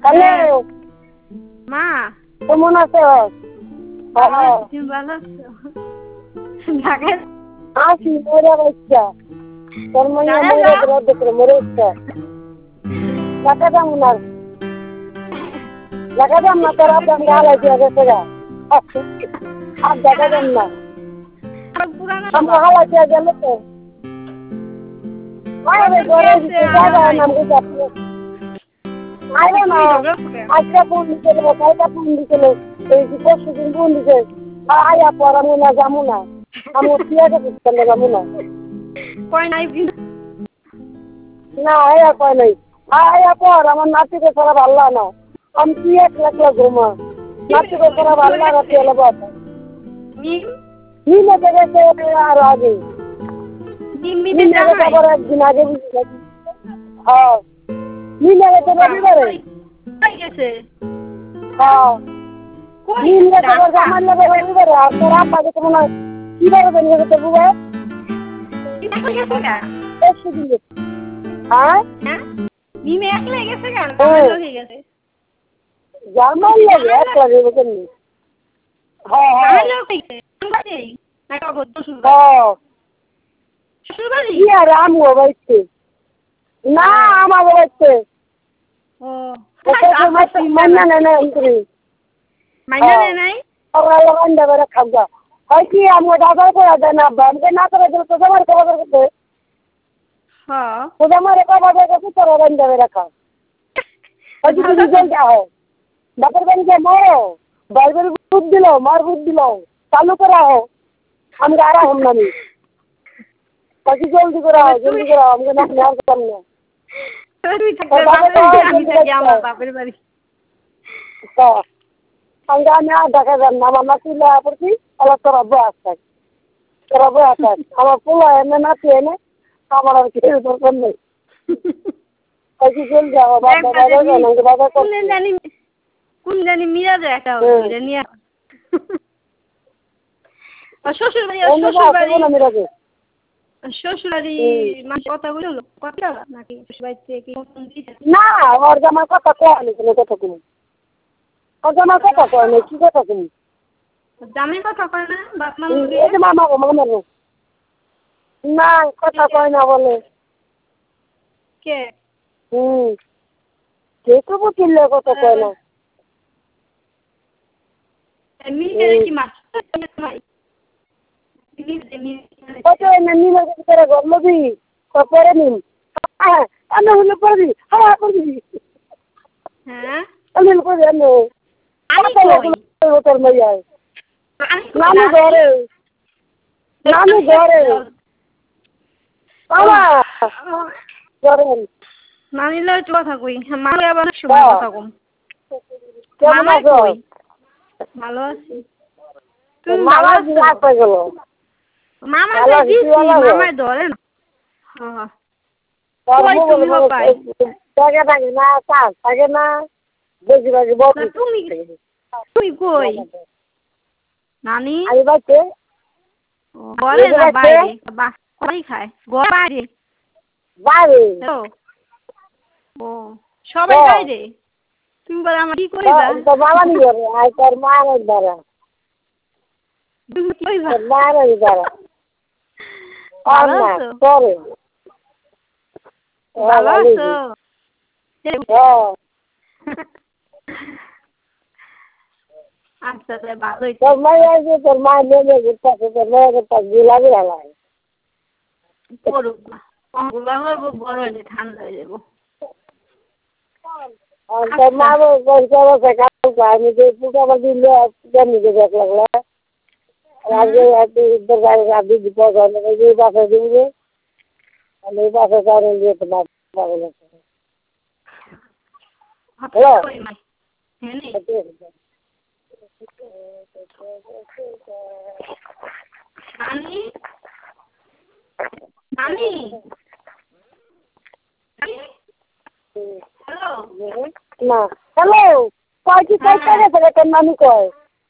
Hello মা কেমন আছো? তুমি ভালো আছো? ঢাকায় আছি মরে বাচ্চা তোর মাইয়া মরে দেখে মরে ইচ্ছা টাকা দাম না টাকা দাম না তোর আপনার গালা দিয়ে গেছে গা আর টাকা দাম না আমরা হালা দিয়ে গেল তো আরে ঘরে দিতে জায়গা নাম দিতে আপনি আরে না আজকে ফোন দিতে কালকে ফোন দিতে এই যে পরশু দিন ফোন দিতে আয়া পড়াবো না যাবো না আমি পিয়াকে বুঝতে যাবো না কয় নাই না আয়া কয় নাই আয়া পর আমার নাতিকে ছাড়া ভাল্লা না আমি কি একলা ঘুমা নাতিকে ছাড়া ভাল্লা না তেলে বাতা নিমে গেছে আর আগে নিমে গেছে আবার একদিন আগে হ্যাঁ নিমে গেছে রবিবারে গেছে হ্যাঁ নিম গেছে আবার আমার লাগে রবিবারে আর তোর আব্বা গেছে মনে হয় কিভাবে বেরিয়ে গেছে বুঝে হ্যাঁ নিমে একলা গেছে কেন হয়ে গেছে জামাই লাগে একলা গেছে হ্যাঁ হ্যাঁ কি আর আমগো বাইতে না আমাগো বাইতে মাইনা নাই রান্না করে খাওয়া হয় কি আমগো দাদা করে দেয় না আমাকে না করে দিলে তো তোমার খবর করতে তো আমার খবর করতে তোর রান্না করে খাও হয় কি রিজাল্ট হয় বাপের বাড়িতে মারো বাইবেল বুদ্ধ দিল মার বুদ্ধ দিল চালু করা হোক আমি আর হম না আমি বাকি জলদি করা আমাকে না নেওয়ার কথা না আমি আর দেখা যান না আমার নাতি পড়ছি আবার তোর আব্বু আসতাক আমার পোলা এনে নাতি এনে আমার আর কিছু দরকার নেই বাকি জলদি বাবা কোন জানি মিরাজে একটা নিয়ে শ্বশুর বাড়ি মানে কথা বললো কথা নাকি শ্বশুরবাড়িতে কি না ওর জামার কথা কয় না কথা তুমি ওর জামার কথা কয় না কি কথা তুমি জামাই কথা কয় না বাপ মা এই যে মামা না কথা কয় না বলে কে কে তো বুঝলে কথা কয় না কি মাছ নিমের ভিতরে গলবি পরে নিম আমি হলে পড়বি করবি আমি করবি তোর মাইয়ায় নানু ঘরে ঘরে নানিলে কথা কই মাকে আবার সময় কথা কম কেমন আছো ভালো আছি তুমি ভালো আছো মামা মামায় ধরে না থাকে না কাজ থাকে না বেশিরভাগই তুমি কই নানি আমি বাচ্চে ঘরে না বাইরে বাড়ি খায় ঘর বাইরে বাইরে ও সবাই বাইরে তুমি বলে আমার কি কইবা তো বাবা নি করে আই তোর মা রে দ্বারা তুমি কইবা মা রে দ্বারা আর না করে ভালো আছো আচ্ছা তাহলে ভালোই তোর মায়ের যে তোর মা নেমে গেছে তোর মায়ের পাশ গুলাবি হালাই করুক না বড় হলে ঠান্ডা হয়ে যাবো তোর মা বলছে আমি যে পুজো আমার দিলে নিজে দেখ লাগলো আজকে রাজি দিতে এই বাসা দিবে আমি এই বাসা কারণে দিয়ে তোমার না হ্যালো কয় কি কয় গেছে তোর নানি কয়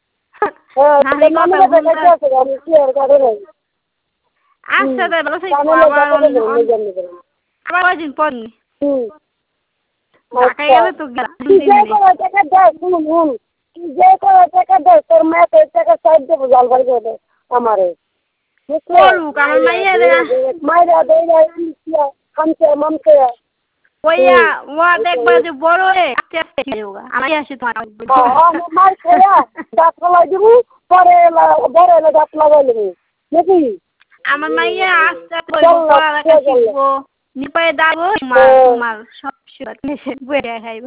আমি কি আর কারো নাই আচ্ছা তাই ভালো থাকবো আবার কয়দিন পর ঢাকায় গেলে তো গেলাম তুই যে কোনো টাকা দে, শুন তুই যে কোনো টাকা দে, তোর মেয়েকে টাকা সাইড দেবো জাল বাড়ি করে দে আমারে। করুক আমার মাইয়া মাইরা দে খামছে মামছে। ওইয়া ও দেখবা যে বড় হয়ে আস্তে আস্তে শিখেওগা আমার আসে তোমার মার খেয়া দাঁত লাগাই দিব, পরে বড় হলে দাঁত লাগাই নেবি নাকি? আমার মাইয়া আস্তে আস্তে পড়ালেখা শিখবো, নিপায়ে দাঁড়াবো, তোমার সব বইয়া খাইবা।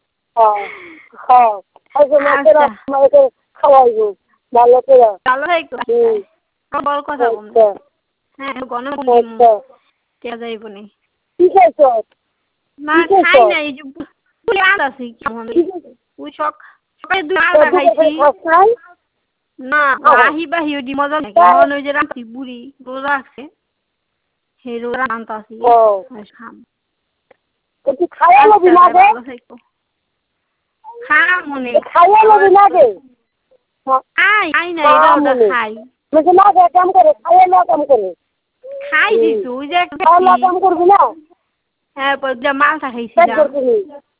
মাকে খাওয়াইবো ভালো করে। ভালো একটু বড় কথা বলবো। হ্যাঁ গণম যাইব নি। কি খাইছ? না খাই নাই, এই যে বুলে আদ আছে কেমন ওই সকালে 2 আদা খাইছি। না আহি বাহি ওই মজা নাকি মন ওই যে রাখছি বুড়ি রোজা আছে সেই রোজা আনতে আসি খাম। তুই খাইয়া লবি না গে? খাম মনে খাইয়া লবি না গে? আই না এটা ওটা খাই মুঝে না গে কাম করে খাইয়া না কাম করে খাই দিছু ওই যে খাওয়া কাম করবি না? হ্যাঁ পর যা মালটা খাইছি